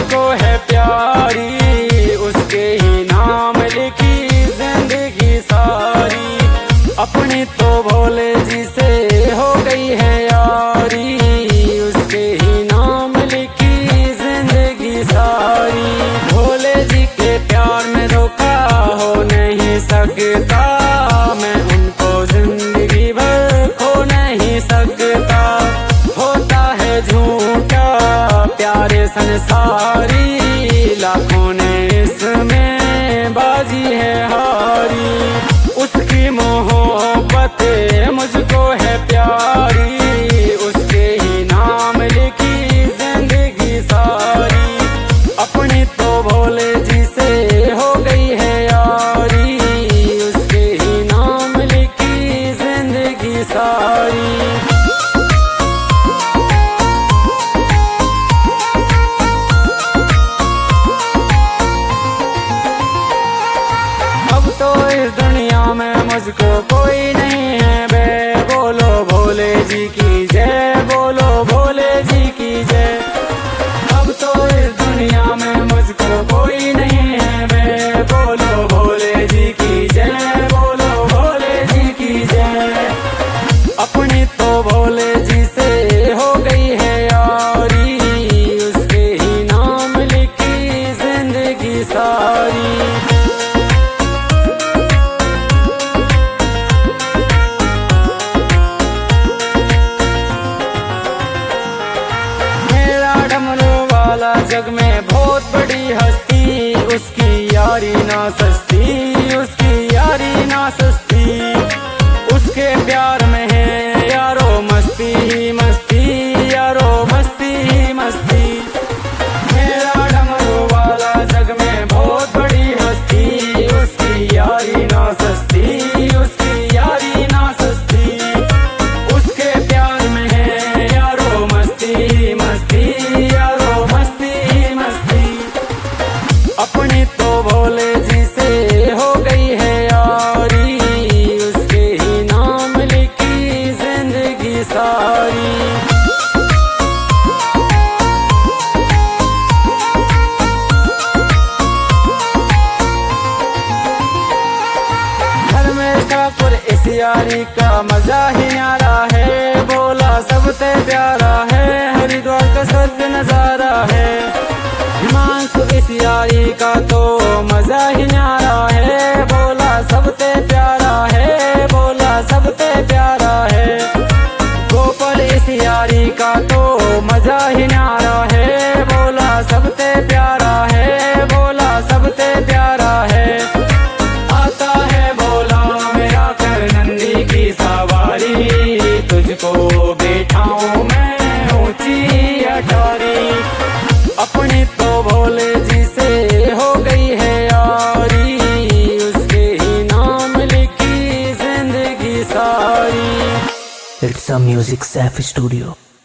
मुझको है प्यारी, उसके ही नाम लिखी जिंदगी सारी। अपनी तो भोले जी से हो गई है यारी, उसके ही नाम लिखी जिंदगी सारी। भोले जी के प्यार में धोखा हो नहीं सकता, मैं उनको जिंदगी भर खो नहीं सकता। होता है झूठा प्यारे संसारी, लाखों ने इसमें बाजी है हारी। उसकी मोहब्बत मुझको है प्यारी, उसके ही नाम लिखी जिंदगी सारी। अपनी तो भोले जी से हो गई है यारी, उसके ही नाम लिखी जिंदगी सारी। तो इस दुनिया में मुझको कोई नहीं है बे, बोलो भोले जी की जय, बोलो भोले जी की जय। अब तो इस दुनिया में मुझको कोई नहीं है बे, बोलो भोले जी की जय, बोलो भोले जी की जय। अपनी तो भोले जी से हो गई है यारी, उसके ही नाम लिखी जिंदगी सारी। जग में बहुत बड़ी हस्ती, उसकी यारी ना सस्ती, उसकी यारी ना सस्ती। उसके प्यार में है यारो मस्ती ही मस्ती, यारो मस्ती ही मस्ती। मेरा डमरू वाला जग में बहुत बड़ी हस्ती, उसकी यारी ना सस्ती, उसकी यारी ना सस्ती। उसके प्यार में है यारो मस्ती ही मस्ती, यारो मस्ती। अपनी तो भोले जी से हो गई है यारी, उसके ही नाम लिखी जिंदगी सारी। धर्मेश ठाकुर इस यारी का मजा ही न्यारा है, बोला सबसे प्यारा है, हरिद्वार का स्वर्ग नजारा है। हिमांशु इस यारी का तो मजा ही न्यारा है, बोला सबसे प्यारा है, बोला सबसे प्यारा है। गोपाल इस यारी का तो मजा ही न्यारा है, बोला सबसे प्यारा है, बोला सबसे प्यारा है। आता है बोला मेरा कर नंदी की सवारी, तुझको बैठाऊं मैं ऊंची अटारी। अपनी तो भोले जी से हो गई है यारी, उसके ही नाम लिखी जिंदगी सारी। It's a music safe studio.